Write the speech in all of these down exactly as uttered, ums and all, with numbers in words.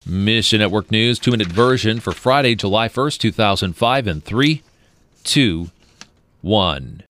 Mission Network News, two-minute version for Friday, July first, two thousand five, in three, two, one.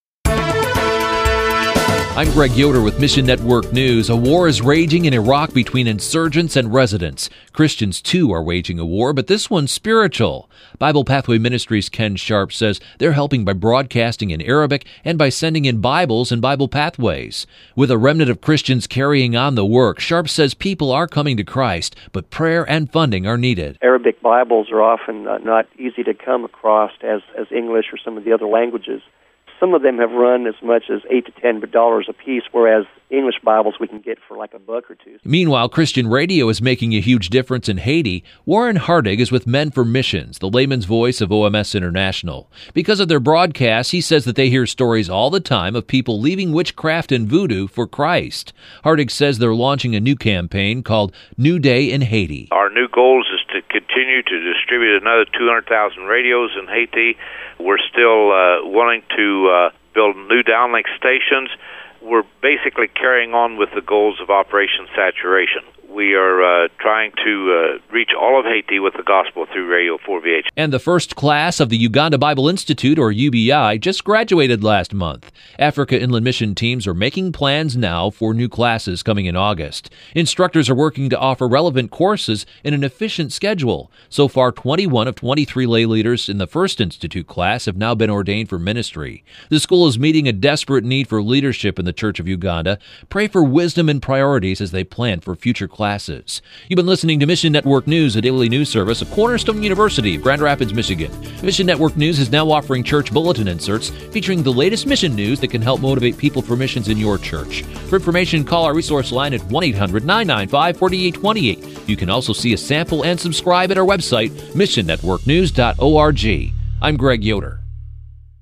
I'm Greg Yoder with Mission Network News. A war is raging in Iraq between insurgents and residents. Christians, too, are waging a war, but this one's spiritual. Bible Pathway Ministries' Ken Sharp says they're helping by broadcasting in Arabic and by sending in Bibles and Bible Pathways. With a remnant of Christians carrying on the work, Sharp says people are coming to Christ, but prayer and funding are needed. Arabic Bibles are often not easy to come across as, as English or some of the other languages. Some of them have run as much as eight to ten dollars a piece, whereas English Bibles we can get for like a buck or two. Meanwhile, Christian radio is making a huge difference in Haiti. Warren Hardig is with Men for Missions, the layman's voice of O M S International. Because of their broadcasts, he says that they hear stories all the time of people leaving witchcraft and voodoo for Christ. Hardig says they're launching a new campaign called New Day in Haiti. Our new goal is to continue to distribute another two hundred thousand radios in Haiti. We're still uh, wanting to uh, build new downlink stations. We're basically carrying on with the goals of Operation Saturation. We are uh, trying to uh, reach all of Haiti with the gospel through Radio four V H. And the first class of the Uganda Bible Institute, or U B I, just graduated last month. Africa Inland Mission teams are making plans now for new classes coming in August. Instructors are working to offer relevant courses in an efficient schedule. So far, twenty-one of twenty-three lay leaders in the first institute class have now been ordained for ministry. The school is meeting a desperate need for leadership in the Church of Uganda. Pray for wisdom and priorities as they plan for future classes. Classes. You've been listening to Mission Network News, a daily news service of Cornerstone University, Grand Rapids, Michigan. Mission Network News is now offering church bulletin inserts featuring the latest mission news that can help motivate people for missions in your church. For information, call our resource line at one eight hundred nine nine five four eight two eight. You can also see a sample and subscribe at our website, mission network news dot org. I'm Greg Yoder.